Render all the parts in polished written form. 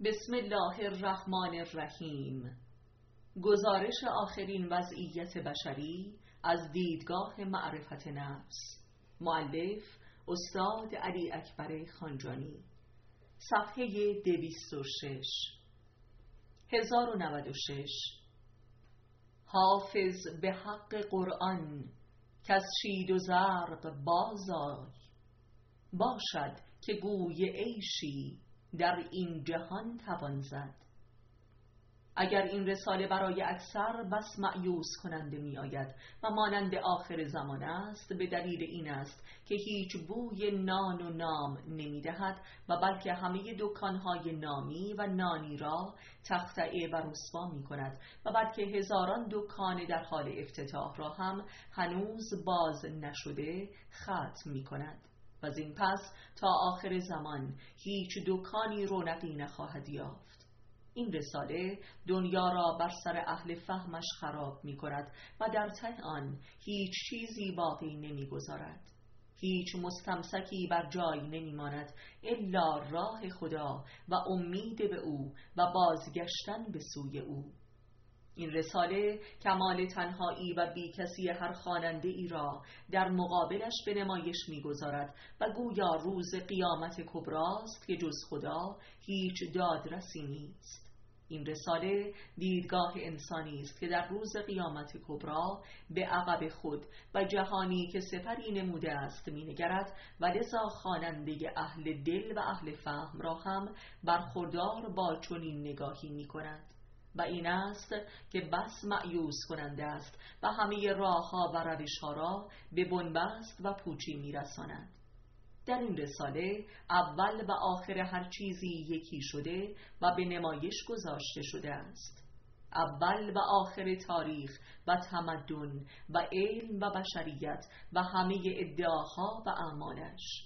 بسم الله الرحمن الرحیم. گزارش آخرین وضعیت بشری از دیدگاه معرفت نفس. مؤلف استاد علی اکبر خانجانی. صفحه 206. 1096. حافظ به حق قرآن کز شید و زرق بازآی، باشد که گوی عیشی در این جهان توان زد. اگر این رساله برای اکثر بس مأیوس کننده می آید و مانند آخر زمان است، به دلیل این است که هیچ بوی نان و نام نمی دهد و بلکه همه دکانهای نامی و نانی را تخطئه و رسوا می کند و بلکه هزاران دکان در حال افتتاح را هم هنوز باز نشده ختم می کند. و از این پس تا آخر زمان هیچ دکانی رونقی نخواهد یافت. این رساله دنیا را بر سر اهل فهمش خراب می کند و در ته آن هیچ چیزی باقی نمی گذارد. هیچ مستمسکی بر جای نمی ماند الا راه خدا و امید به او و بازگشتن به سوی او. این رساله کمال تنهایی و بیکسی هر خواننده ای را در مقابلش به نمایش می‌گذارد و گویا روز قیامت کبراست که جز خدا هیچ دادرسی نیست. این رساله دیدگاه انسانی است که در روز قیامت کبرا به عقب خود و جهانی که سپری نموده است می‌نگرد و لذا خواننده اهل دل و اهل فهم را هم برخوردار با چنین نگاهی می‌کند. و این است که بس مأیوس کننده است و همه راه‌ها و روش‌ها را به بنبست و پوچی می‌رساند. در این رساله اول و آخر هر چیزی یکی شده و به نمایش گذاشته شده است. اول و آخر تاریخ و تمدن و علم و بشریت و همه ادعاها و اعمالش.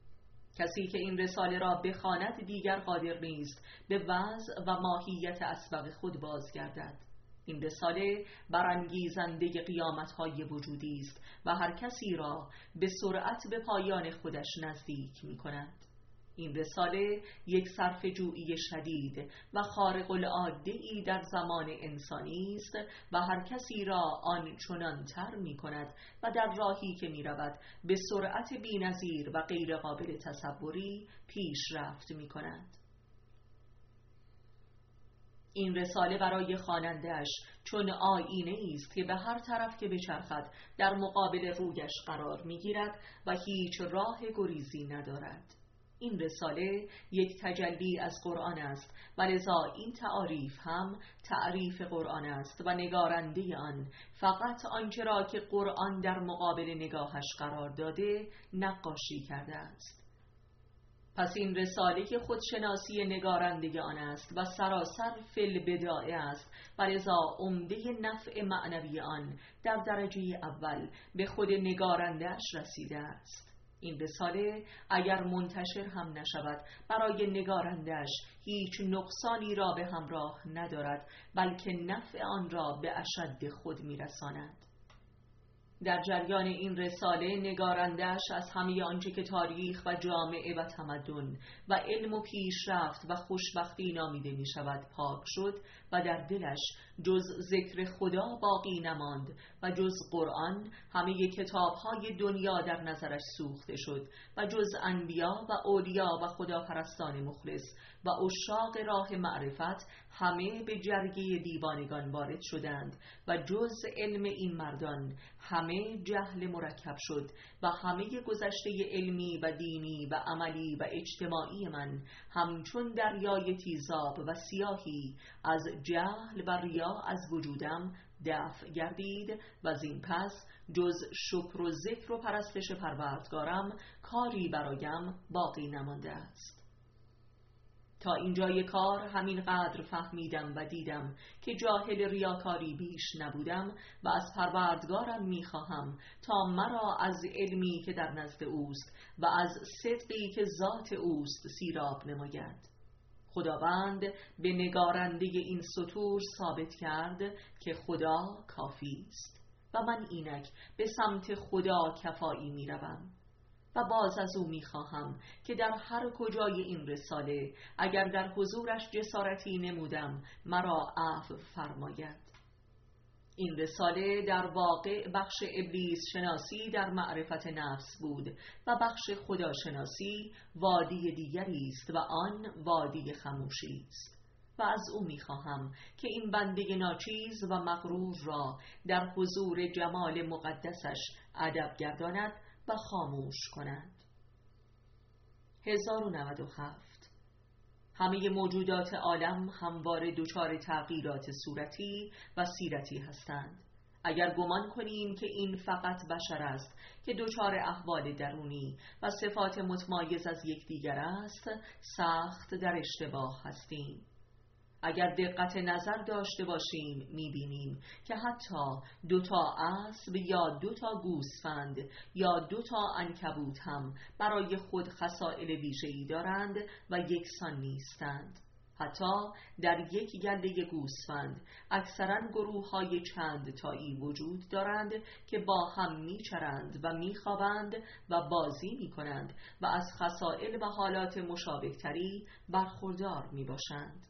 کسی که این رساله را بخواند دیگر قادر نیست به وضع و ماهیت اسبق خود بازگردد. این رساله برانگیزنده قیامت‌های وجودی است و هر کسی را به سرعت به پایان خودش نزدیک می‌کند. این رساله یک صرفه‌جویی شدید و خارق العاده‌ای در زمان انسانی است و هر کسی را آن چنان‌تر می‌کند و در راهی که می‌رود به سرعت بی‌نظیر و غیر قابل تصوری پیشرفت می‌کند. این رساله برای خواننده‌اش چون آیینه است که به هر طرف که بچرخد در مقابل رویش قرار می‌گیرد و هیچ راه گریزی ندارد. این رساله یک تجلی از قرآن است و لذا این تعاریف هم تعریف قرآن است و نگارنده آن فقط آنچه را که قرآن در مقابل نگاهش قرار داده نقاشی کرده است. پس این رساله که خودشناسی نگارنده آن است و سراسر فی البدایع است و لذا عمده نفع معنوی آن در درجه اول به خود نگارنده‌اش رسیده است. این رساله اگر منتشر هم نشود برای نگارندش هیچ نقصانی را به همراه ندارد، بلکه نفع آن را به اشد خود میرساند. در جریان این رساله نگارندش از همه آنچه که تاریخ و جامعه و تمدن و علم و پیشرفت و خوشبختی نامیده می شود پاک شد و در دلش جز ذکر خدا باقی نماند و جز قرآن همه کتاب‌های دنیا در نظرش سوخته شد و جز انبیا و اولیا و خداپرستان مخلص و عشاق راه معرفت همه به جرگه دیوانگان وارد شدند و جز علم این مردان همه جهل مرکب شد و همه گذشته علمی و دینی و عملی و اجتماعی من همچون دریای تیزاب و سیاهی از جهل و ریا از وجودم دفع گردید و از این پس جز شکر و ذکر و پرستش پروردگارم کاری برایم باقی نمانده است. تا اینجای کار همین قدر فهمیدم و دیدم که جاهل ریاکاری بیش نبودم و از پروردگارم میخواهم تا مرا از علمی که در نزد اوست و از صدقی که ذات اوست سیراب نماید. خداوند به نگارنده این سطور ثابت کرد که خدا کافی است و من اینک به سمت خدا کفایی میروم. و باز از او می‌خواهم که در هر کجای این رساله اگر در حضورش جسارتی نمودم مرا عفو فرماید. این رساله در واقع بخش ابلیس شناسی در معرفت نفس بود و بخش خداشناسی وادی دیگری است و آن وادی خموشی است. و از او می‌خواهم که این بنده ناچیز و مغرور را در حضور جمال مقدسش ادب گرداند و خاموش کند. 1097. همه موجودات عالم همواره دچار تغییرات صورتی و سیرتی هستند. اگر گمان کنیم که این فقط بشر است که دچار احوال درونی و صفات متمایز از یکدیگر است، سخت در اشتباه هستیم. اگر دقت نظر داشته باشیم می‌بینیم که حتی 2 اسب یا 2 گوسفند یا 2 عنکبوت هم برای خود خصائل ویژه‌ای دارند و یکسان نیستند. حتی در یک گله گوسفند اکثراً گروه‌های چند تایی وجود دارند که با هم می‌چرند و می‌خوابند و بازی می‌کنند و از خصائل و حالات مشابه‌تری برخوردار می‌باشند.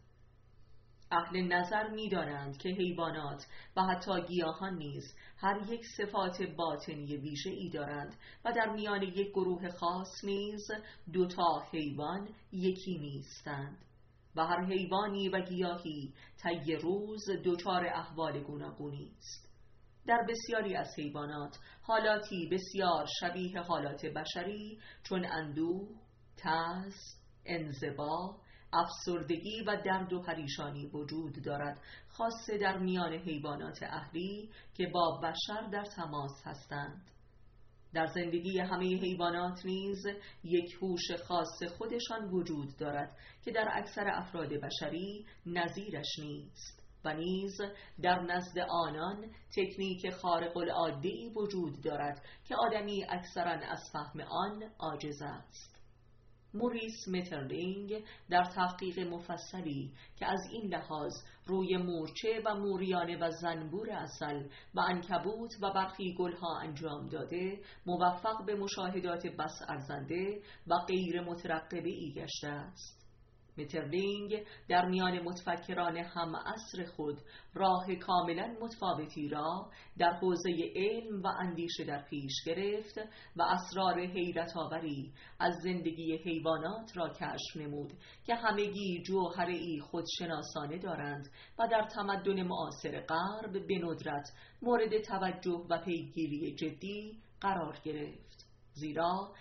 اهل نظر می‌دانند که حیوانات و حتی گیاهان نیز هر یک صفات باطنی ویژه‌ای دارند و در میان یک گروه خاص نیز 2 حیوان یکی نیستند و هر حیوانی و گیاهی طی روز دچار احوال گوناگونی است. در بسیاری از حیوانات حالاتی بسیار شبیه حالات بشری چون اندوه، ترس، انزوا، افسردگی و درد و پریشانی وجود دارد، خاصه در میان حیوانات اهلی که با بشر در تماس هستند. در زندگی همه حیوانات نیز یک هوش خاص خودشان وجود دارد که در اکثر افراد بشری نظیرش نیست و نیز در نزد آنان تکنیک خارق العاده‌ای وجود دارد که آدمی اکثراً از فهم آن عاجز است. موریس مترلینگ در تحقیق مفصلی که از این لحاظ روی مورچه و موریانه و زنبور عسل و عنکبوت و برخی گلها انجام داده، موفق به مشاهدات بس ارزنده و غیر مترقبه‌ای گشته است. مترلینگ در میان متفکران هم عصر خود راه کاملا متفاوتی را در حوزه علم و اندیشه در پیش گرفت و اسرار حیرت آوری از زندگی حیوانات را کشف نمود که همگی جوهره‌ای خودشناسانه دارند و در تمدن معاصر غرب به ندرت مورد توجه و پیگیری جدی قرار گرفت، زیرا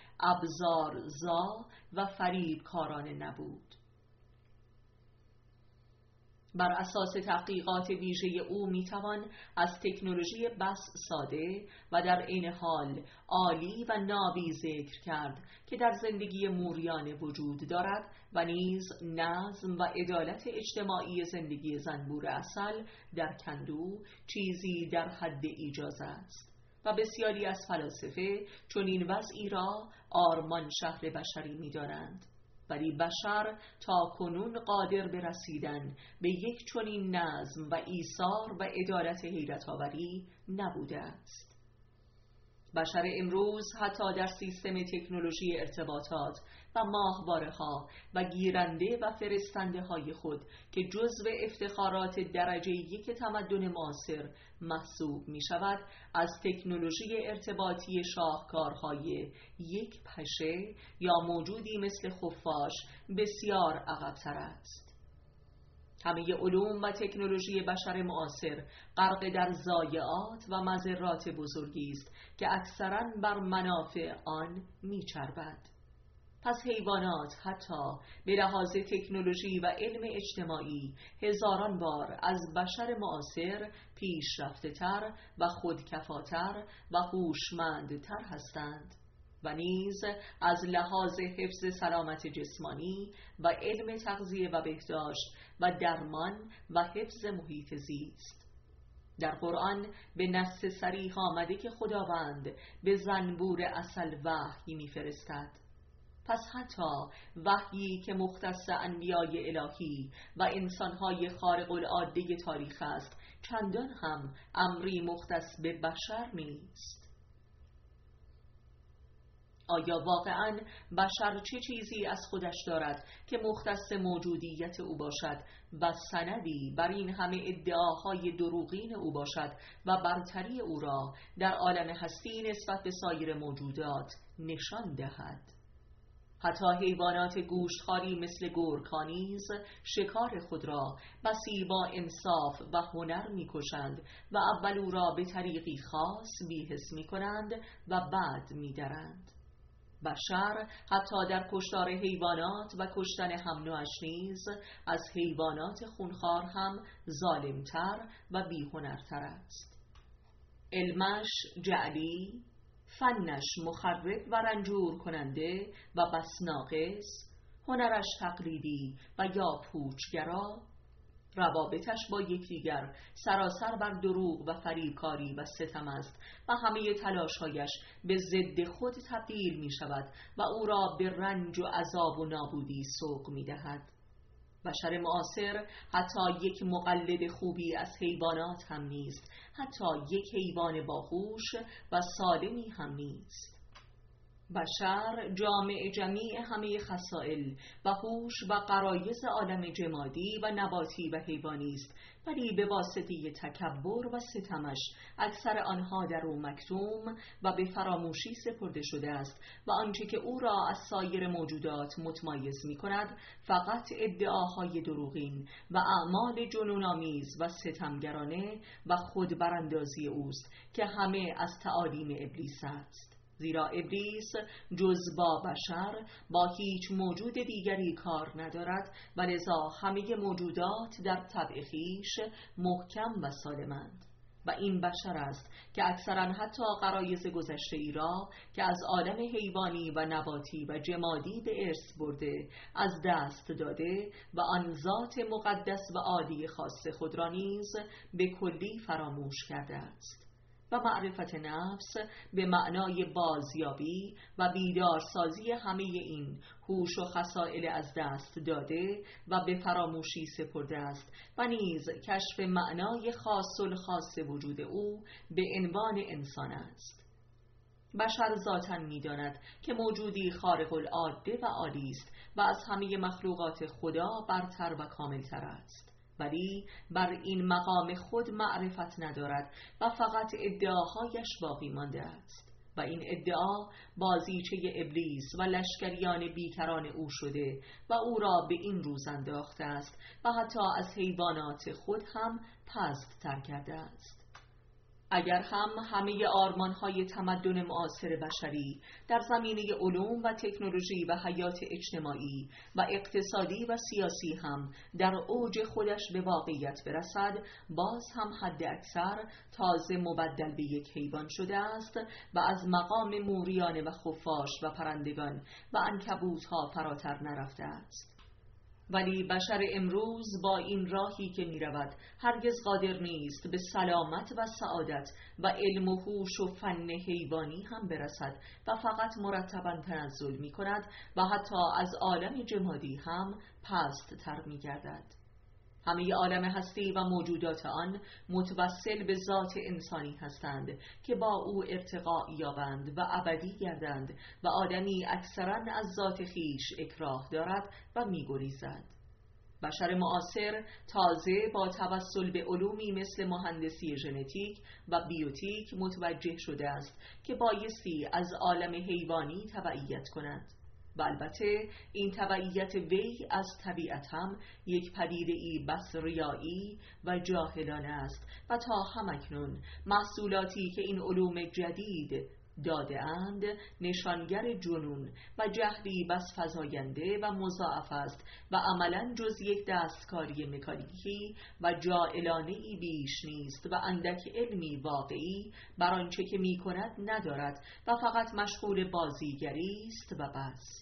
ابزارزا و فریبکارانه نبود. بر اساس تحقیقات ویژه او میتوان از تکنولوژی بس ساده و در عین حال عالی و نابی ذکر کرد که در زندگی موریانه وجود دارد و نیز نظم و عدالت اجتماعی زندگی زنبور عسل در کندو چیزی در حد ایجاز است و بسیاری از فلاسفه چنین وضعی را آرمان شهر بشری می‌دانند. ولی بشر تا کنون قادر به رسیدن به یک چنین نظم و ایثار و عدالت حیرت آوری نبوده است. بشر امروز حتی در سیستم تکنولوژی ارتباطات و ماهواره‌ها و گیرنده و فرستنده های خود که جزو افتخارات درجه 1 تمدن معاصر محسوب می شود، از تکنولوژی ارتباطی شاهکارهای یک پشه یا موجودی مثل خفاش بسیار عقب‌تر است. همه علوم و تکنولوژی بشر معاصر غرق در ضایعات و مضرات بزرگی است که اکثراً بر منافع آن می‌چربد. پس حیوانات حتی به لحاظ تکنولوژی و علم اجتماعی هزاران بار از بشر معاصر پیشرفته‌تر و خودکفاتر و هوشمندتر هستند و نیز از لحاظ حفظ سلامت جسمانی و علم تغذیه و بهداشت و درمان و حفظ محیط زیست. در قرآن به نص صریح آمده که خداوند به زنبور عسل وحی می‌فرستد. پس حتی وحیی که مختص انبیای الهی و انسانهای خارق العاده تاریخ است، چندان هم امری مختص به بشر نیست. آیا واقعاً بشر چه چیزی از خودش دارد که مختص موجودیت او باشد و سندی بر این همه ادعاهای دروغین او باشد و برتری او را در عالم هستی نسبت به سایر موجودات نشان دهد؟ حتی حیوانات گوشتخواری مثل گورکا نیز شکار خود را بسی با انصاف و هنر می‌کشند و اول او را به طریقی خاص بی‌حس می‌کنند و بعد می‌درند. بشر حتی در کشتار حیوانات و کشتن هم نوعش نیز از حیوانات خونخوار هم ظالمتر و بی‌هنرتر است. علمش جعلی، فنش مخرب و رنجور کننده و بس ناقص، هنرش تقلیدی و یا پوچگرا، روابطش با یکدیگر سراسر بر دروغ و فریبکاری و ستم است و همه تلاش‌هایش به ضد خود تبدیل می شود و او را به رنج و عذاب و نابودی سوق می دهد. بشر معاصر حتی یک مقلد خوبی از حیوانات هم نیست، حتی یک حیوان باهوش و سالمی هم نیست. بشر جامع جمیع همه خصائل و هوش و غرایز عالم جمادی و نباتی و حیوانی است، ولی به واسطه تکبر و ستمش اکثر آنها در او مکتوم و به فراموشی سپرده شده است و آنچه که او را از سایر موجودات متمایز می کند فقط ادعاهای دروغین و اعمال جنون‌آمیز و ستمگرانه و خودبراندازی اوست که همه از تعالیم ابلیس است. زیرا ابلیس جز با بشر با هیچ موجود دیگری کار ندارد و لذا همه موجودات در طبع خویش محکم و سالمند و این بشر است که اکثرا حتی غرایز گذشته ای را که از عالم حیوانی و نباتی و جمادی به ارث برده از دست داده و آن ذات مقدس و عالی خاص خود را نیز به کلی فراموش کرده است. و معرفت نفس به معنای بازیابی و بیدارسازی همه این هوش و خصائل از دست داده و به فراموشی سپرده است و نیز کشف معنای خاص الخاص وجود او به عنوان انسان است. بشر ذاتاً می‌داند که موجودی خارق العاده و عالی است و از همه مخلوقات خدا برتر و کاملتر است، ولی بر این مقام خود معرفت ندارد و فقط ادعاهایش باقی مانده است و این ادعا بازیچه ابلیس و لشکریان بیکران او شده و او را به این روز انداخته است و حتی از حیوانات خود هم پست تر کرده است. اگر هم همه آرمان‌های تمدن معاصر بشری در زمینه علوم و تکنولوژی و حیات اجتماعی و اقتصادی و سیاسی هم در اوج خودش به واقعیت برسد، باز هم حد اکثر تازه مبدل به یک حیوان شده است و از مقام موریانه و خفاش و پرندگان و عنکبوت‌ها فراتر نرفته است. ولی بشر امروز با این راهی که می رود هرگز قادر نیست به سلامت و سعادت و علم و هوش و فن حیوانی هم برسد و فقط مرتباً تنزل می کند و حتی از عالم جمادی هم پست تر می گردد. همه عالم هستی و موجودات آن متوسل به ذات انسانی هستند که با او ارتقاء یابند و ابدی گردند و آدمی اکثراً از ذات خیش اکراه دارد و می‌گریزد. بشر معاصر تازه با توسل به علومی مثل مهندسی ژنتیک و بیوتیک متوجه شده است که بایستی از عالم حیوانی تبعیت کند. و البته این تبعیت وی از طبیعت هم یک پدیده‌ای بس ریایی و جاهلانه است و تا همکنون محصولاتی که این علوم جدید داده اند نشانگر جنون و جهلی بس فزاینده و مضاعف است و عملاً جز یک دستکاری مکانیکی و جاهلانه‌ای بیش نیست و اندک علمی واقعی بر آنچه که می کند ندارد و فقط مشغول بازیگری است و بس.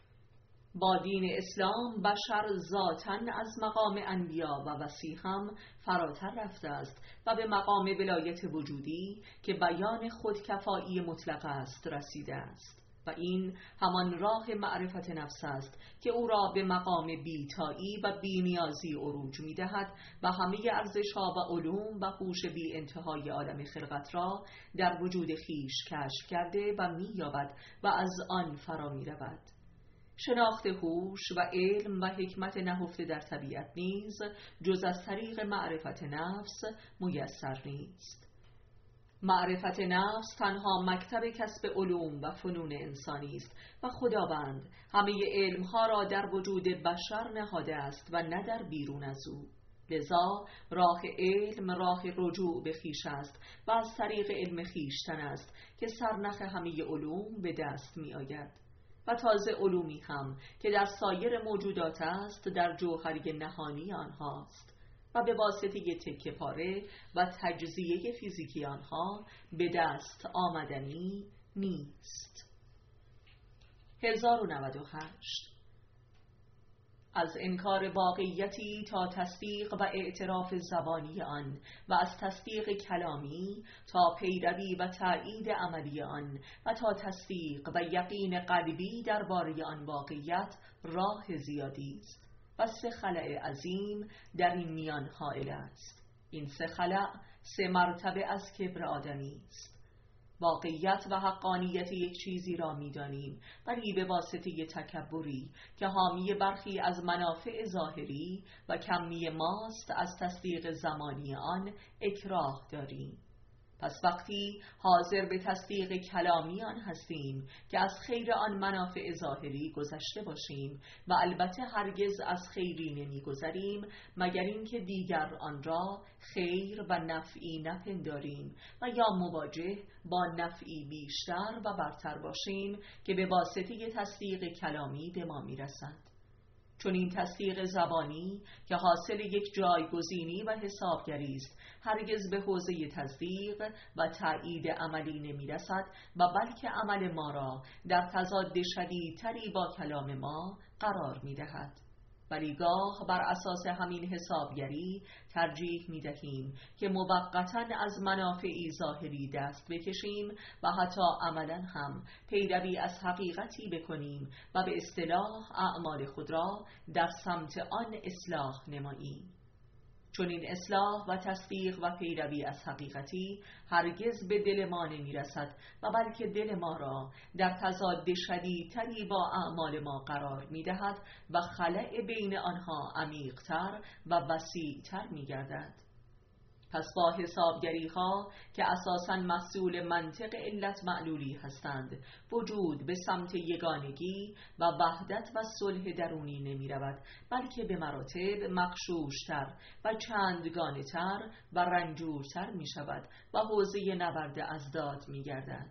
با دین اسلام بشر ذاتاً از مقام انبیا و وصی هم فراتر رفته است و به مقام ولایت وجودی که بیان خودکفایی مطلق است رسیده است و این همان راه معرفت نفس است که او را به مقام بی‌تایی و بی‌نیازی عروج می‌دهد و همه ارزش‌ها و علوم و هوش بی انتهای عالم خلقت را در وجود خویش کشف کرده و می‌یابد و از آن فرا می‌رود. شناخت هوش و علم و حکمت نهفته در طبیعت نیز جز از طریق معرفت نفس میسر نیست. معرفت نفس تنها مکتب کسب علوم و فنون انسانی است و خداوند همه علمها را در وجود بشر نهاده است و نه در بیرون از او. لذا راه علم راه رجوع به خویش است و از طریق علم خویشتن است که سرنخ همه علوم به دست می آید. و تازه علومی هم که در سایر موجودات است در جوهری نهانی آنهاست و به واسطه تکه پاره و تجزیه فیزیکی آنها به دست آمدنی نیست. 1098 از انکار واقعیتی تا تصدیق و اعتراف زبانی آن و از تصدیق کلامی تا پیروی و تأیید عملی آن و تا تصدیق و یقین قلبی درباره آن واقعیت راه زیادی است و 3 خلأ عظیم در این میان حائل است. این 3 خلأ 3 مرتبه از کبر آدمی است. واقعیت و حقانیت یک چیزی را می‌دانیم ولی به واسطه تکبری که حامی برخی از منافع ظاهری و کمی ماست از تصدیق زمانی آن اکراه داریم. پس وقتی حاضر به تصدیق کلامی آن هستیم که از خیر آن منافع ظاهری گذشته باشیم و البته هرگز از خیری نمی‌گذریم مگر اینکه دیگر آن را خیر و نفعی نپنداریم و یا مواجه با نفعی بیشتر و برتر باشیم که به واسطه تصدیق کلامی به ما میرسد. چون این تصدیق زبانی که حاصل یک جایگزینی و حسابگری است هرگز به حوزه تصدیق و تأیید عملی نمی رسد و بلکه عمل ما را در تضاد شدیدتری با کلام ما قرار می دهد. ولی گاه بر اساس همین حسابگری ترجیح می دهیم که موقتاً از منافعی ظاهری دست بکشیم و حتی عملاً هم پیروی از حقیقتی بکنیم و به اصطلاح اعمال خود را در سمت آن اصلاح نماییم. چون این اصلاح و تصدیق و پیروی از حقیقتی هرگز به دل ما نمی رسد و بلکه دل ما را در تضاد شدیدتری با اعمال ما قرار می دهد و خلأ بین آنها عمیق‌تر و وسیع‌تر می گردد. پس با حسابگری ها که اساساً محصول منطق علت معلولی هستند وجود به سمت یگانگی و وحدت و صلح درونی نمی رود بلکه به مراتب مغشوش‌تر و چندگانه تر و رنجورتر می شود و حوزه نبرد ازداد می گردد.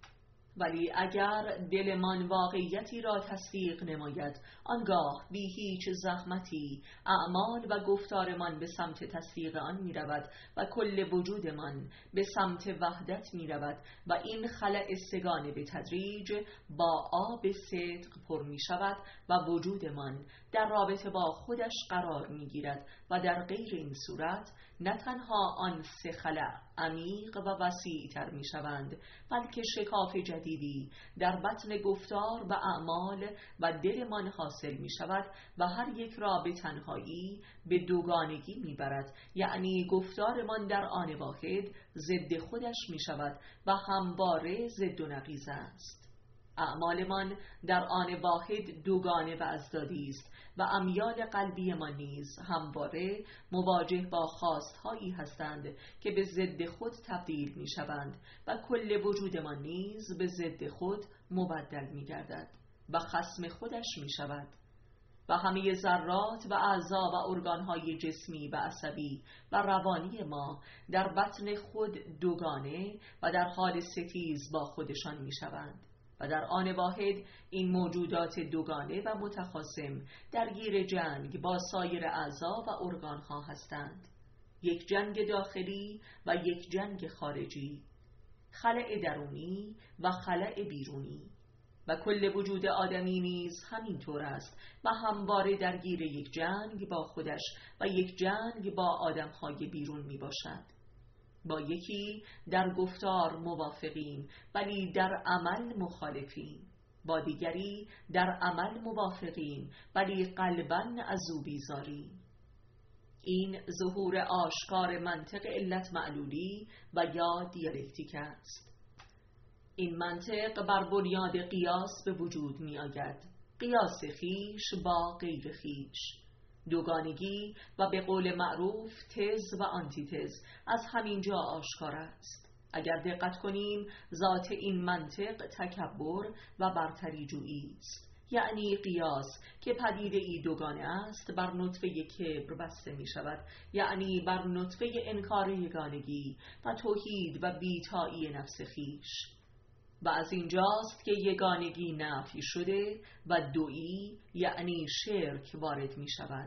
ولی اگر دلمان واقعیتی را تصدیق نماید آنگاه بی هیچ زحمتی اعمال و گفتارمان به سمت تصدیق آن می رود و کل وجودمان به سمت وحدت می رود و این خلأ 3 به تدریج با آب صدق پر می شود و وجودمان در رابطه با خودش قرار می گیرد و در غیر این صورت نه تنها آن 3 خلأ عمیق و وسیع‌تر می شوند بلکه شکاف جدیدی در بطن گفتار و اعمال و دلمان حاصل می شود و هر یک را به تنهایی به دوگانگی می برد، یعنی گفتارمان در آن واحد ضد خودش می شود و همواره ضد و نقیض است. اعمالمان در آن واحد دوگانه و ازدادی است و امیال قلبی ما نیز همواره مواجه با خواستهایی هستند که به ضد خود تبدیل می شوند و کل وجود ما نیز به ضد خود مبدل می گردد و خصم خودش می شود و همه ذرات و اعضا و ارگانهای جسمی و عصبی و روانی ما در بطن خود دوگانه و در حال ستیز با خودشان می شوند و در آن واحد این موجودات دوگانه و متخاصم درگیر جنگ با سایر اعضا و ارگانها هستند. یک جنگ داخلی و یک جنگ خارجی، خلأ درونی و خلأ بیرونی و کل وجود آدمی نیز همینطور است و همواره درگیر یک جنگ با خودش و یک جنگ با آدمهای بیرون می باشد. با یکی در گفتار موافقیم ولی در عمل مخالفیم با دیگری در عمل موافقیم ولی قلباً از او بیزاریم. این ظهور آشکار منطق علت معلولی و یا دیالکتیک است. این منطق بر بنیاد قیاس به وجود می آید، قیاس خیش با غیر خیش، دوگانگی و به قول معروف تز و آنتیتز از همین جا آشکار است. اگر دقت کنیم ذات این منطق تکبر و برتری جویی است، یعنی قیاس که پدیده ای دوگانه است بر نطفه کبر بسته می شود، یعنی بر نطفه انکار یگانگی و توحید و بیتایی نفس خیش. و از اینجاست که یگانگی نفی شده و دویی یعنی شرک وارد می شود.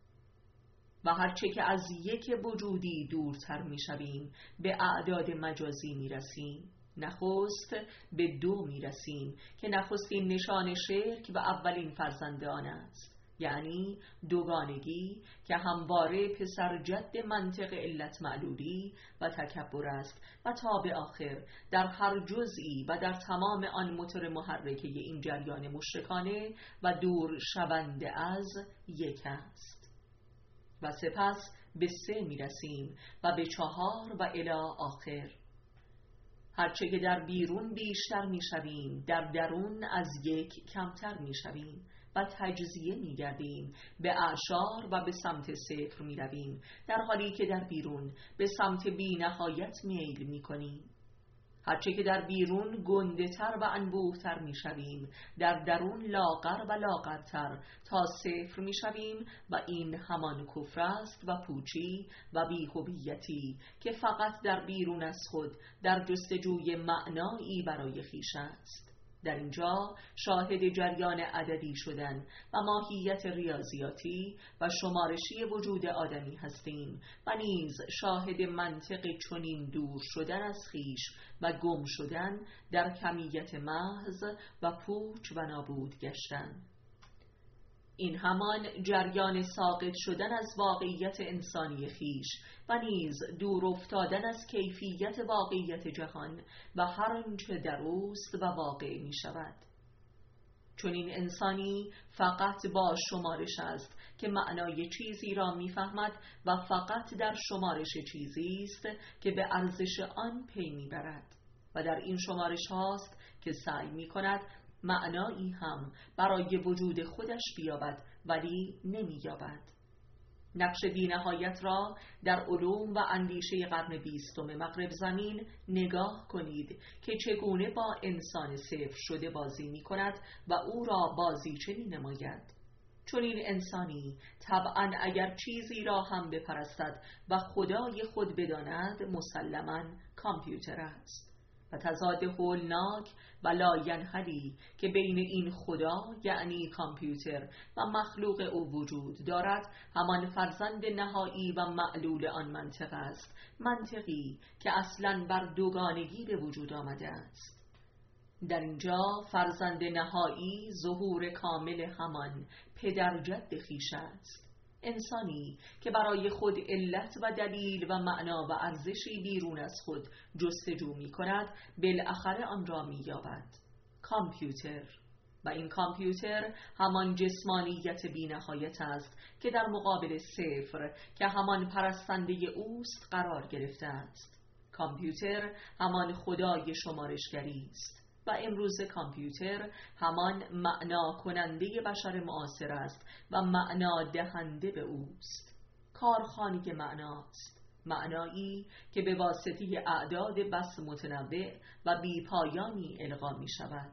و هرچه که از یک وجودی دورتر می شویم به اعداد مجازی می رسیم. نخست به دو می رسیم که نخستین نشان شرک و اولین فرزند آن است، یعنی دوگانگی که همواره پسر جد منطق علت معلولی و تکبر است و تا به آخر در هر جزئی و در تمام آن موتور محرکه این جریان مشرکانه و دور شونده از یک است. و سپس به 3 می رسیم و به 4 و الی آخر. هرچه که در بیرون بیشتر می شویم در درون از یک کمتر می شویم و تجزیه می گردیم، به اعشار و به سمت 0 می رویم، در حالی که در بیرون به سمت بی نهایت میل می کنیم. هرچه که در بیرون گنده تر و انبوه تر می شویم در درون لاغر و لاغرتر تا 0 می شویم و این همان کفر است و پوچی و بی‌هویتی که فقط در بیرون از خود در جستجوی معنایی برای خویش است. در اینجا شاهد جریان عددی شدن و ماهیت ریاضیاتی و شمارشی وجود آدمی هستیم و نیز شاهد منطق چنین دور شدن از خویش و گم شدن در کمیت محض و پوچ و نابود گشتن. این همان جریان ساقط شدن از واقعیت انسانی خویش و نیز دور افتادن از کیفیت واقعیت جهان و هر آنچه در اوست و واقع می شود. چون این انسانی فقط با شمارش است که معنای چیزی را می فهمد و فقط در شمارش چیزی است که به ارزش آن پی می برد و در این شمارش هاست که سعی می کند معنایی هم برای وجود خودش بیابد ولی نمی یابد. نقش بی نهایت را در علوم و اندیشه قرن 20 مغرب زمین نگاه کنید که چگونه با انسان صفر شده بازی می کند و او را بازیچه می نماید. چون این انسانی طبعا اگر چیزی را هم بپرستد و خدای خود بداند مسلماً کامپیوتر است. و تضاد هولناک و لاینحلی که بین این خدا یعنی کامپیوتر و مخلوق او وجود دارد همان فرزند نهایی و معلول آن منطق است، منطقی که اصلاً بر دوگانگی به وجود آمده است. در اینجا فرزند نهایی ظهور کامل همان پدر جد خویش است، انسانی که برای خود علت و دلیل و معنا و ارزشی بیرون از خود جستجو می کند بالاخره آن را می یابد، کامپیوتر. و این کامپیوتر همان جسمانیت بی نهایت است که در مقابل صفر که همان پرستنده اوست قرار گرفته است. کامپیوتر همان خدای شمارشگری است و امروز کامپیوتر همان معنا کننده بشر معاصر است و معنا دهنده به اوست. کارخانه معناست، معنایی که به واسطه اعداد بس متنوع و بیپایانی القا می شود.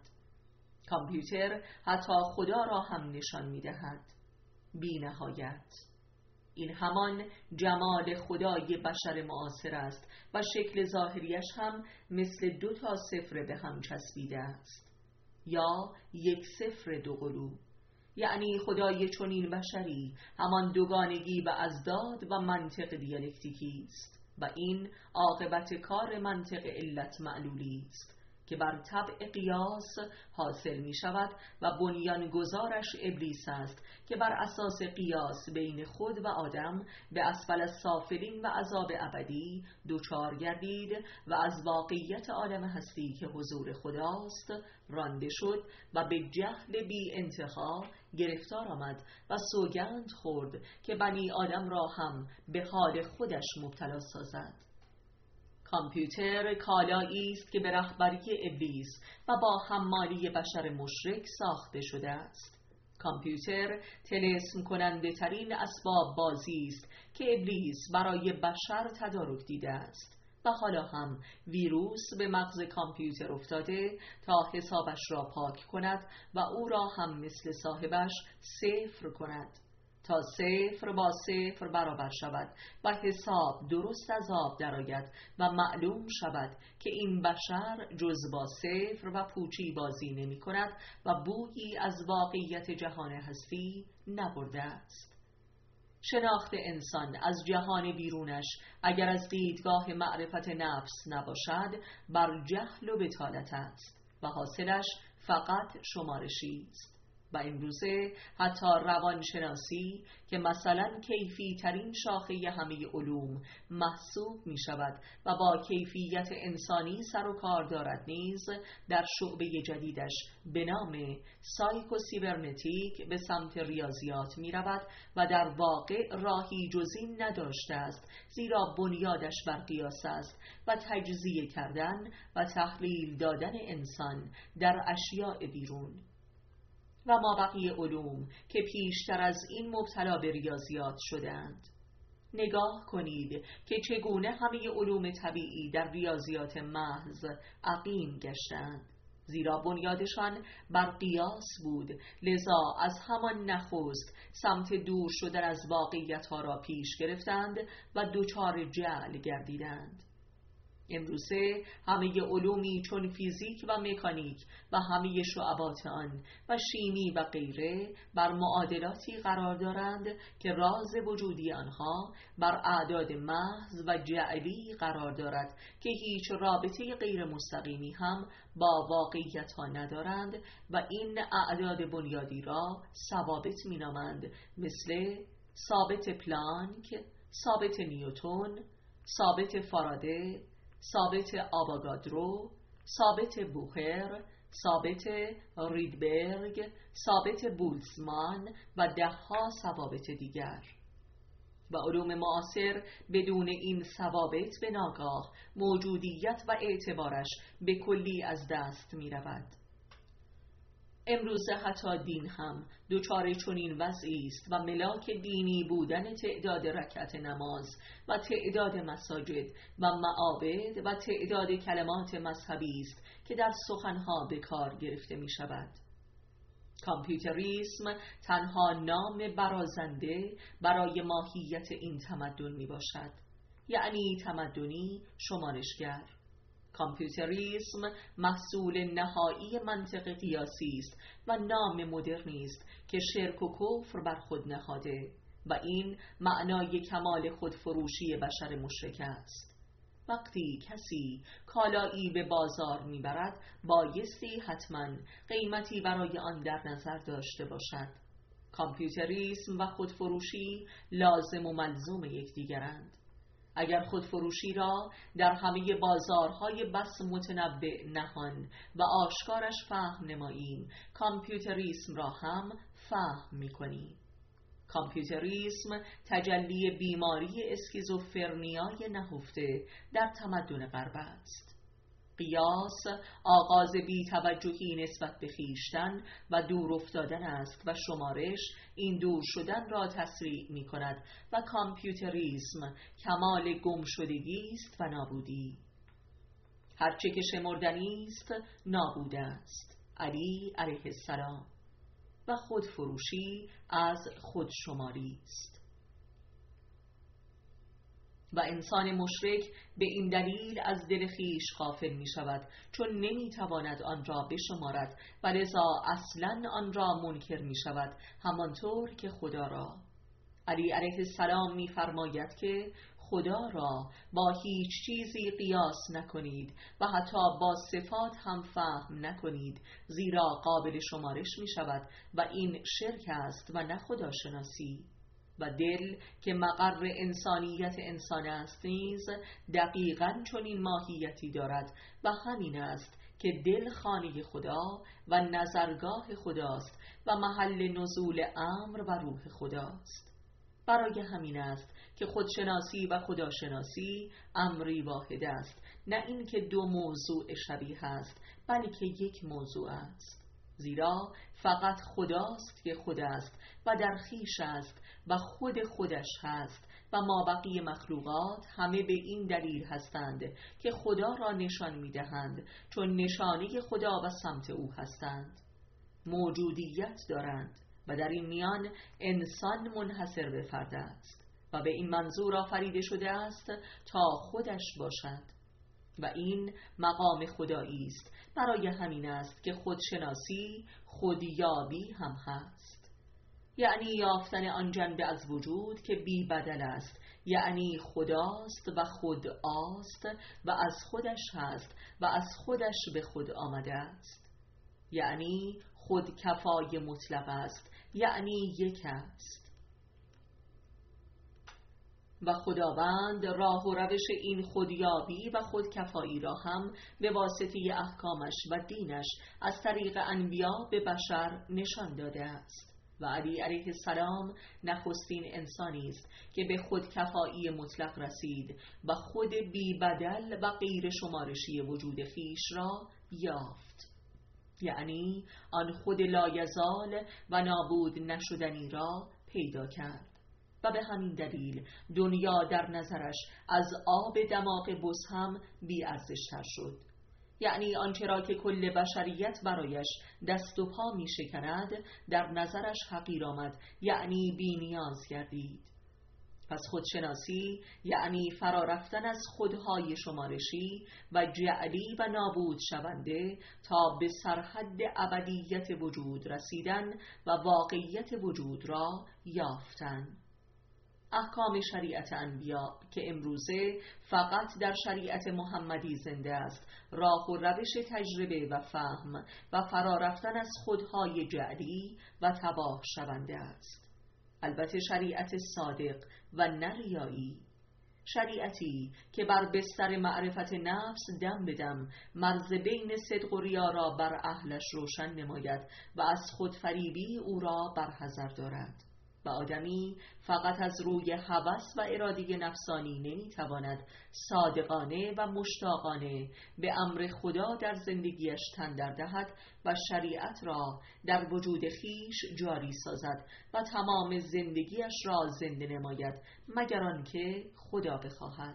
کامپیوتر حتی خدا را هم نشان می دهد، بی نهایت. این همان جمال خدای بشر معاصر است و شکل ظاهریش هم مثل 2 0 به هم چسبیده است، یا 1 0 2 قلوب. یعنی خدای چنین بشری همان دوگانگی و ازداد و منطق دیالکتیکی است و این عاقبت کار منطق علت معلولی است که بر طبع قیاس حاصل می شود و بنیانگذارش ابلیس است که بر اساس قیاس بین خود و آدم به اسفل السافلین و عذاب ابدی دچار گردید و از واقعیت عالم هستی که حضور خداست رانده شد و به جهل بی انتها گرفتار آمد و سوگند خورد که بنی آدم را هم به حال خودش مبتلا سازد. کامپیوتر کالایی است که به رهبری ابلیس و با حمالی بشر مشرک ساخته شده است. کامپیوتر طلسم کننده ترین اسباب بازی است که ابلیس برای بشر تدارک دیده است و حالا هم ویروس به مغز کامپیوتر افتاده تا حسابش را پاک کند و او را هم مثل صاحبش صفر کند تا 0 با 0 برابر شود و حساب درست از آب درآید و معلوم شود که این بشر جز با 0 و پوچی بازی نمی کند و بویی از واقعیت جهان هستی نبرده است. شناخت انسان از جهان بیرونش اگر از دیدگاه معرفت نفس نباشد بر جهل و بطالت است و حاصلش فقط شمارشی است. و امروزه حتی روانشناسی که مثلا کیفی ترین شاخه همه علوم محسوب می شود و با کیفیت انسانی سر و کار دارد نیز در شعبه جدیدش به نام سایکوسیبرنتیک به سمت ریاضیات می رود و در واقع راهی جز این نداشته است، زیرا بنیادش بر قیاس است و تجزیه کردن و تحلیل دادن انسان در اشیاء بیرون. و مابقی علوم که پیشتر از این مبتلا به ریاضیات شدند. نگاه کنید که چگونه همه علوم طبیعی در ریاضیات محض عقیم گشتند، زیرا بنیادشان بر قیاس بود، لذا از همان نخست سمت دور شدن از واقعیت‌ها را پیش گرفتند و دچار جهل گردیدند. امروزه همه علومی چون فیزیک و مکانیک و همه شعبات آن و شیمی و غیره بر معادلاتی قرار دارند که راز وجودی آنها بر اعداد محض و جعلی قرار دارد که هیچ رابطه غیر مستقیمی هم با واقعیت ها ندارند و این اعداد بنیادی را ثوابت می نامند، مثل ثابت پلانک، ثابت نیوتن، ثابت فارادی، ثابت آواگادرو، ثابت بوخر، ثابت ریدبرگ، ثابت بولتزمان و دهها ثوابت دیگر. و علوم معاصر بدون این ثوابت به ناگاه موجودیت و اعتبارش به کلی از دست می رود. امروزه حتی دین هم دچار چنین وضعی است و ملاک دینی بودن تعداد رکعت نماز و تعداد مساجد و معابد و تعداد کلمات مذهبی است که در سخنها به کار گرفته می شود. کامپیوتریسم تنها نام برازنده برای ماهیت این تمدن می باشد، یعنی تمدنی شمارشگر. کامپیوتریسم محصول نهایی منطق قیاسی است و نام مدرنی است که شرک و کفر بر خود نهاده و این معنای کمال خودفروشی بشر مشرک است. وقتی کسی کالایی به بازار میبرد بایستی حتما قیمتی برای آن در نظر داشته باشد. کامپیوتریسم و خودفروشی لازم و ملزوم یکدیگرند. اگر خودفروشی را در همه بازارهای بس متنوع نهان و آشکارش فهم نماییم، کامپیوتریسم را هم فهم می‌کنیم. کامپیوتریسم تجلی بیماری اسکیزوفرنیای نهفته در تمدن غرب است. قیاس آغاز بی‌توجهی نسبت به خویشتن و دور افتادن است و شمارش این دور شدن را تسریع می کند و کامپیوتریسم کمال گمشدگی است و نابودی. هرچه که شمردنی است نابود است. علی علیه السلام. و خودفروشی از خودشماری است. و انسان مشرک به این دلیل از دل خویش غافل می شود چون نمی تواند آن را بشمارد و لذا اصلا آن را منکر می شود، همانطور که خدا را. علی علیه السلام می فرماید که خدا را با هیچ چیزی قیاس نکنید و حتی با صفات هم فهم نکنید، زیرا قابل شمارش می شود و این شرک است و نه خداشناسی. و دل که مقر انسانیت انسان است نیز دقیقاً چنین ماهیتی دارد و همین است که دل خانه خدا و نظرگاه خداست و محل نزول امر و روح خداست. برای همین است که خودشناسی و خداشناسی امری واحد است، نه اینکه دو موضوع شبیه است، بلکه یک موضوع است. زیرا فقط خداست که خود است و در خویش است و خود خودش هست و مابقی مخلوقات همه به این دلیل هستند که خدا را نشان می‌دهند، چون نشانه خدا و سمت او هستند. موجودیت دارند و در این میان انسان منحصر به فرد است و به این منظور آفریده شده است تا خودش باشد و این مقام خدایی است. برای همین است که خودشناسی خودیابی هم هست، یعنی یافتن آن جنبه از وجود که بی بدل است، یعنی خداست و خود است و از خودش هست و از خودش به خود آمده است، یعنی خود کفای مطلق است، یعنی یک است. و خداوند راه و روش این خودیابی و خودکفایی را هم به واسطه احکامش و دینش از طریق انبیا به بشر نشان داده است. و علی علیه السلام نخستین انسانی است که به خودکفایی مطلق رسید و خود بی بدل و غیر شمارشی وجود خیش را یافت، یعنی آن خود لایزال و نابود نشدنی را پیدا کرد و به همین دلیل دنیا در نظرش از آب دماغ بز هم بی ارزش‌تر شد، یعنی آنچه را که کل بشریت برایش دست و پا می شکند در نظرش حقیر آمد، یعنی بی نیاز گردید. پس خودشناسی یعنی فرارفتن از خودهای شمارشی و جعلی و نابود شونده تا به سرحد ابدیت وجود رسیدن و واقعیت وجود را یافتن. احکام شریعت انبیا که امروزه فقط در شریعت محمدی زنده است، راه و روش تجربه و فهم و فرارفتن از خودهای جعلی و تباه شونده است. البته شریعت صادق و نه ریایی، شریعتی که بر بستر معرفت نفس دم به دم مرز بین صدق و ریا را بر اهلش روشن نماید و از خودفریبی او را برحذر دارد. و آدمی فقط از روی هوس و اراده نفسانی نمیتواند صادقانه و مشتاقانه به امر خدا در زندگیش تن در دهد و شریعت را در وجود خیش جاری سازد و تمام زندگیش را زنده نماید، مگر آنکه خدا بخواهد.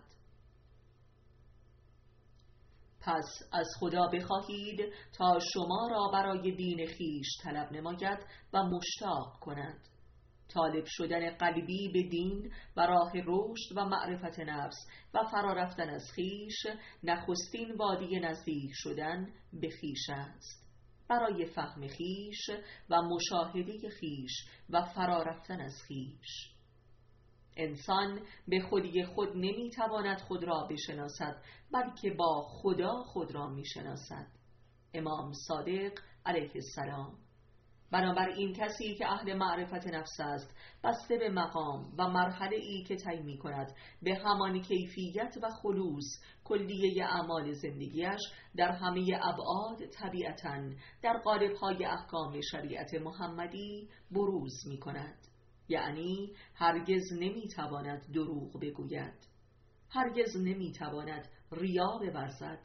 پس از خدا بخواهید تا شما را برای دین خیش طلب نماید و مشتاق کند. طالب شدن قلبی به دین و راه رشد و معرفت نفس و فرارفتن از خیش نخستین وادی نزدیک شدن به خیش است. برای فهم خیش و مشاهده خیش و فرارفتن از خیش انسان به خودی خود نمیتواند خود را بشناسد، بلکه با خدا خود را میشناسد. امام صادق علیه السلام. بنابراین کسی که اهل معرفت نفس است، بسته به مقام و مرحله ای که طی می کند به همان کیفیت و خلوص کلیه اعمال زندگیش در همه ابعاد طبیعتاً در قالب‌های احکام شریعت محمدی بروز می کند. یعنی هرگز نمی تواند دروغ بگوید، هرگز نمی تواند ریا بورزد،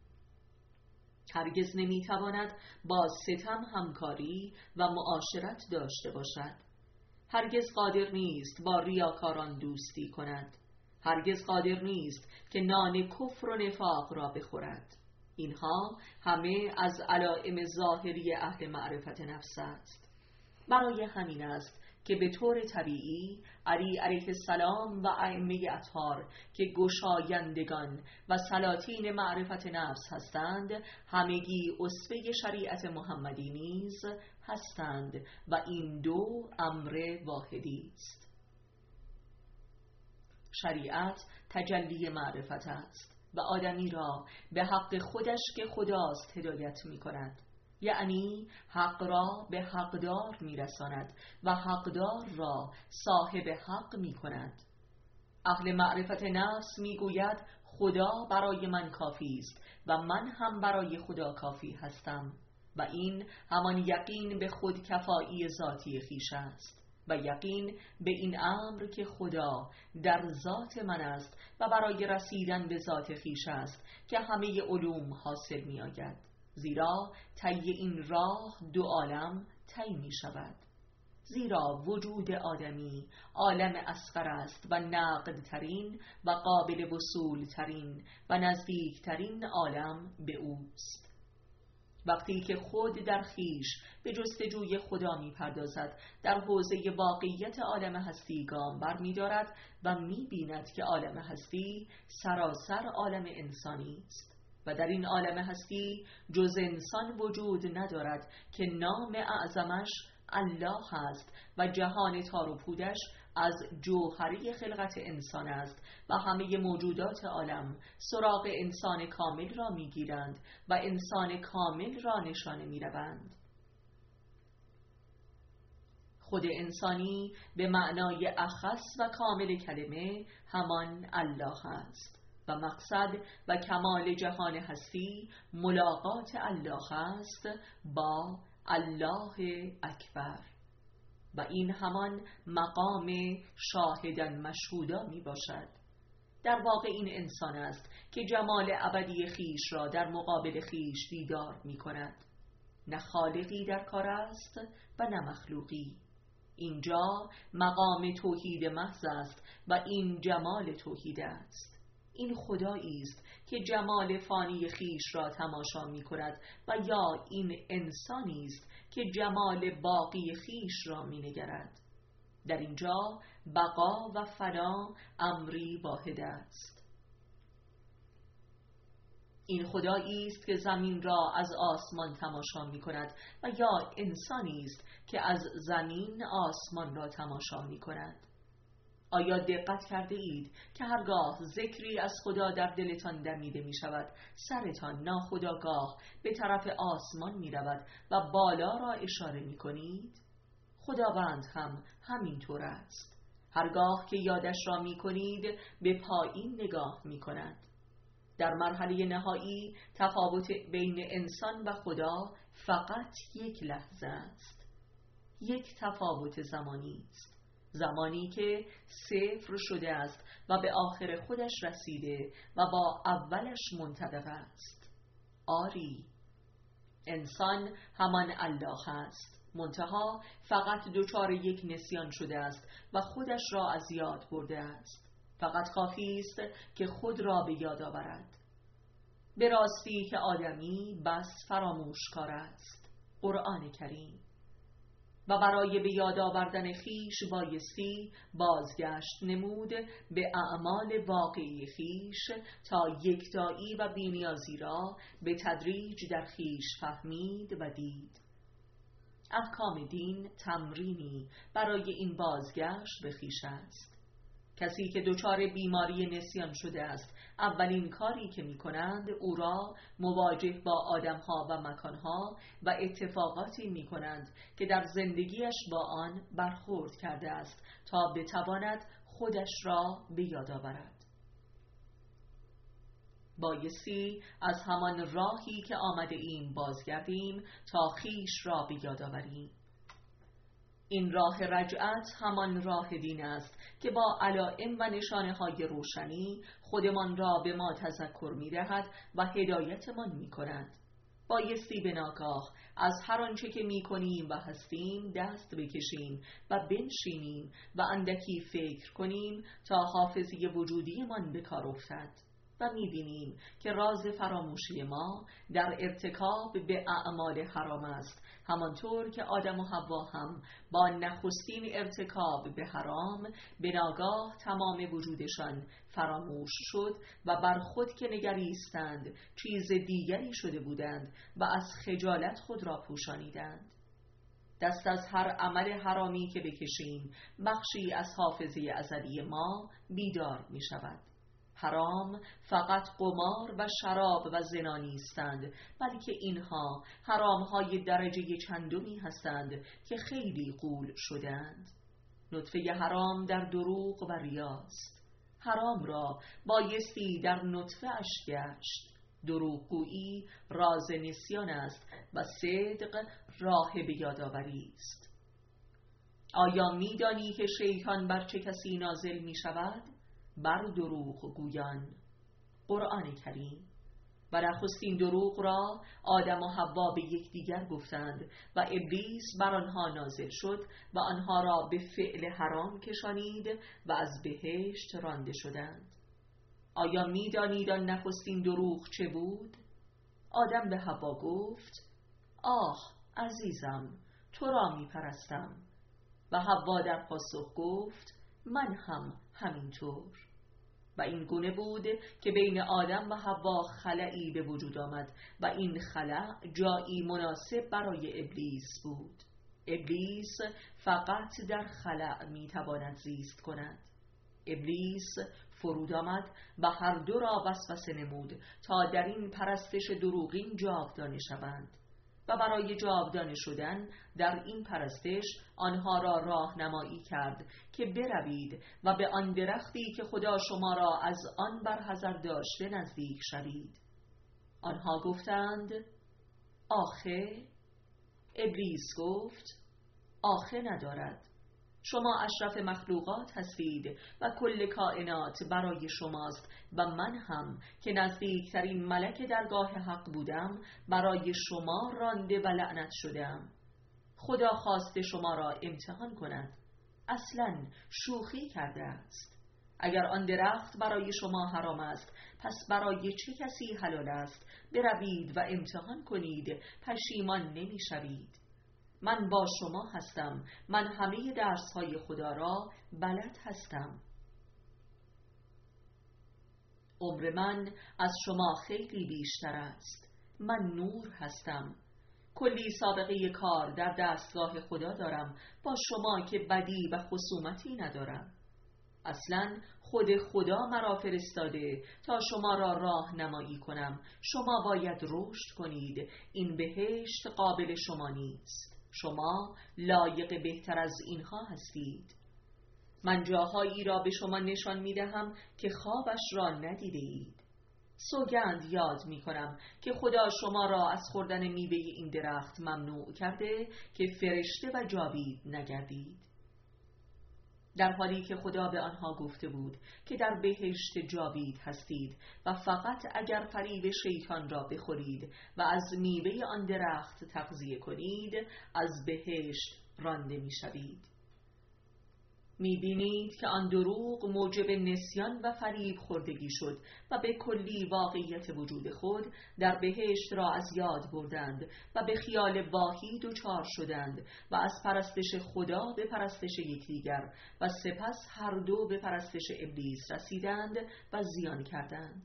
هرگز نمیتواند با ستم همکاری و معاشرت داشته باشد، هرگز قادر نیست با ریاکاران دوستی کند، هرگز قادر نیست که نان کفر و نفاق را بخورد. اینها همه از علائم ظاهری اهل معرفت نفس است. برای همین است که به طور طبیعی علی علیه السلام و ائمه اطهار که گشایندگان و سلاطین معرفت نفس هستند، همگی اسوه شریعت محمدی نیز هستند و این دو امر واحدی است. شریعت تجلی معرفت است و آدمی را به حق خودش که خداست هدایت می کند، یعنی حق را به حقدار می رساند و حقدار را صاحب حق می کند. اهل معرفت نفس می گوید خدا برای من کافی است و من هم برای خدا کافی هستم و این همان یقین به خود کفایی ذاتی خویش است و یقین به این امر که خدا در ذات من است و برای رسیدن به ذات خویش است که همه علوم حاصل می آید، زیرا طی این راه دو عالم طی می شود. زیرا وجود آدمی عالم اصغر است و نقد ترین و قابل وصول ترین و نزدیک ترین عالم به اوست. وقتی که خود در خویش به جستجوی خدا می پردازد، در حوزه واقعیت عالم هستی گام بر می دارد و می بیند که عالم هستی سراسر عالم انسانی است و در این عالم هستی جز انسان وجود ندارد که نام اعظمش الله است و جهان تار و پودش از جوهره خلقت انسان است و همه موجودات عالم سراغ انسان کامل را میگیرند و انسان کامل را نشانه میروند. خود انسانی به معنای اخص و کامل کلمه همان الله است و مقصد و کمال جهان هستی ملاقات الله است با الله اکبر و این همان مقام شاهدن مشهودا می باشد. در واقع این انسان است که جمال ابدی خیش را در مقابل خیش دیدار می کند. نه خالقی در کار است و نه مخلوقی. اینجا مقام توحید محض است و این جمال توحید است. این خدایی است که جمال فانی خیش را تماشا می کند و یا این انسانی است که جمال باقی خیش را می نگرد. در اینجا بقا و فنا امری واحد است. این خدایی است که زمین را از آسمان تماشا می کند و یا انسانی است که از زمین آسمان را تماشا می کند. آیا دقت کرده اید که هرگاه ذکری از خدا در دلتان دمیده می شود، سرتان ناخودآگاه به طرف آسمان می رود و بالا را اشاره می کنید؟ خداوند هم همینطور است. هرگاه که یادش را می کنید به پایین نگاه می کند. در مرحله نهایی تفاوت بین انسان و خدا فقط یک لحظه است. یک تفاوت زمانی است. زمانی که صفر شده است و به آخر خودش رسیده و با اولش منطبق است. آری، انسان همان الله است، منتها فقط دچار یک نسیان شده است و خودش را از یاد برده است. فقط کافی است که خود را به یاد آورد. به راستی که آدمی بس فراموشکار است. قرآن کریم. و برای به یاد آوردن خیش بایستی بازگشت نمود به اعمال واقعی خیش تا یکتایی و بی‌نیازی را به تدریج در خیش فهمید و دید. احکام دین تمرینی برای این بازگشت به خیش است. کسی که دچار بیماری نسیان شده است، اولین کاری که می کنند او را مواجه با آدمها و مکانها و اتفاقاتی می کنند که در زندگیش با آن برخورد کرده است تا بتواند خودش را به یاد آورد. بایستی از همان راهی که آمده ایم بازگردیم تا خیش را به یاد آوریم. این راه رجعت همان راه دین است که با علائم و نشانه های روشنی خودمان را به ما تذکر می دهد و هدایتمان می کند. بایستی به ناگاه از هر آنچه که می کنیم و هستیم دست بکشیم و بنشینیم و اندکی فکر کنیم تا حافظه وجودیمان به کار افتد و می بینیم که راز فراموشی ما در ارتکاب به اعمال حرام است، همانطور که آدم و حوا هم با نخستین ارتکاب به حرام به ناگاه تمام وجودشان فراموش شد و بر خود که نگریستند چیز دیگری شده بودند و از خجالت خود را پوشانیدند. دست از هر عمل حرامی که بکشیم بخشی از حافظه ازلی ما بیدار می شود. حرام فقط قمار و شراب و زنا نیستند، بلکه اینها حرامهای درجه چندمی هستند که خیلی غول شدند. نطفه حرام در دروغ و ریاست. حرام را بایستی در نطفه اش گشت. دروغگویی راز نسیان است و صدق راه به یادآوری است. آیا می دانی که شیطان بر چه کسی نازل می شود؟ بر دروغ گویان. قرآن کریم. و نخستین دروغ را آدم و حوا به یکدیگر گفتند و ابلیس بر آنها نازل شد و آنها را به فعل حرام کشانید و از بهشت رانده شدند. آیا می دانید آن نخستین دروغ چه بود؟ آدم به حوا گفت: آه عزیزم، تو را می پرستم. و حوا در پاسخ گفت: من هم همینطور. و این گونه بود که بین آدم و حوا خلایی به وجود آمد و این خلا جایی مناسب برای ابلیس بود. ابلیس فقط در خلا می تواند زیست کند. ابلیس فرود آمد و هر دو را وسوسه نمود تا در این پرستش دروغین جاودانه شوند و برای جاودانه شدن در این پرستش آنها را راهنمایی کرد که بروید و به آن درختی که خدا شما را از آن برحذر داشته نزدیک شوید. آنها گفتند: آخه؟ ابلیس گفت: آخه ندارد. شما اشرف مخلوقات هستید و کل کائنات برای شماست و من هم که نزدیکترین ملک درگاه حق بودم برای شما رانده و لعنت شدم. خدا خواسته شما را امتحان کند. اصلاً شوخی کرده است. اگر آن درخت برای شما حرام است، پس برای چه کسی حلال است؟ بروید و امتحان کنید، پشیمان نمی شوید. من با شما هستم. من همه درس‌های خدا را بلد هستم. عمر من از شما خیلی بیشتر است. من نور هستم. کلی سابقه کار در دستگاه خدا دارم، با شما که بدی و خصومتی ندارم. اصلاً خود خدا مرا فرستاده تا شما را راهنمایی کنم. شما باید رشد کنید. این بهشت قابل شما نیست. شما لایق بهتر از اینها هستید. من جاهایی را به شما نشان می دهم که خوابش را ندیده اید. سوگند یاد می کنم که خدا شما را از خوردن میوه این درخت ممنوع کرده که فرشته و جاوید نگردید. در حالی که خدا به آنها گفته بود که در بهشت جاوید هستید و فقط اگر فریب شیطان را بخورید و از میوه آن درخت تغذیه کنید از بهشت رانده می شوید. می بینید که آن دروغ موجب نسیان و فریب خوردگی شد و به کلی واقعیت وجود خود در بهشت را از یاد بردند و به خیال واهی دچار شدند و از پرستش خدا به پرستش یکدیگر و سپس هر دو به پرستش ابلیس رسیدند و زیان کردند.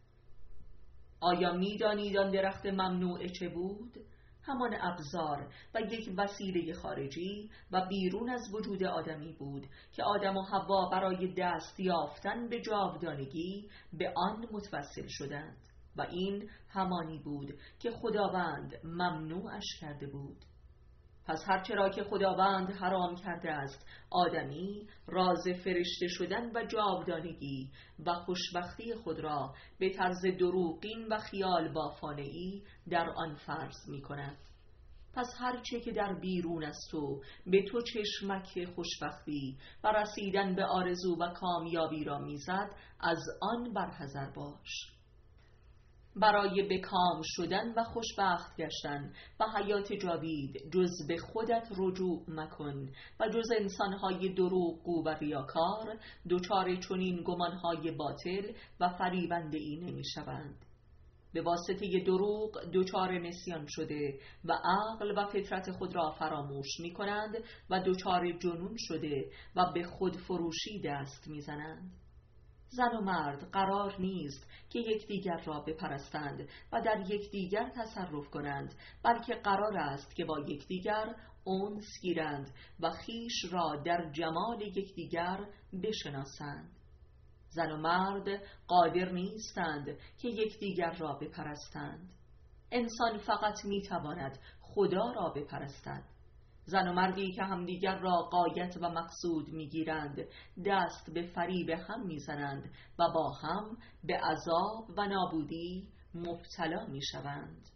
آیا می دانید آن درخت ممنوع چه بود؟ همان ابزار و یک وسیله خارجی و بیرون از وجود آدمی بود که آدم و حوا برای دست یافتن به جاودانگی به آن متوسل شدند و این همانی بود که خداوند ممنوعش کرده بود. پس هرچرا که خداوند حرام کرده است، آدمی راز فرشته شدن و جاودانگی و خوشبختی خود را به طرز دروغین و خیال بافانه‌ای در آن فرض می کند. پس هرچه که در بیرون از تو به تو چشمک خوشبختی و رسیدن به آرزو و کامیابی را میزد، از آن برحذر باش. برای به کام شدن و خوشبخت گشتن و حیات جاوید جز به خودت رجوع مکن و جز انسانهای دروغگو و ریاکار دچار چنین گمانهای باطل و فریبنده ای نمی شوند. به واسطه دروغ دچار نسیان شده و عقل و فطرت خود را فراموش می کنند و دچار جنون شده و به خود فروشی دست می زنند. زن و مرد قرار نیست که یکدیگر را بپرستند و در یکدیگر تصرف کنند، بلکه قرار است که با یکدیگر انس گیرند و خویش را در جمال یکدیگر بشناسند. زن و مرد قادر نیستند که یکدیگر را بپرستند. انسان فقط میتواند خدا را بپرستد. زن و مردی که همدیگر را غایت و مقصود میگیرند دست به فریب هم میزنند و با هم به عذاب و نابودی مبتلا میشوند.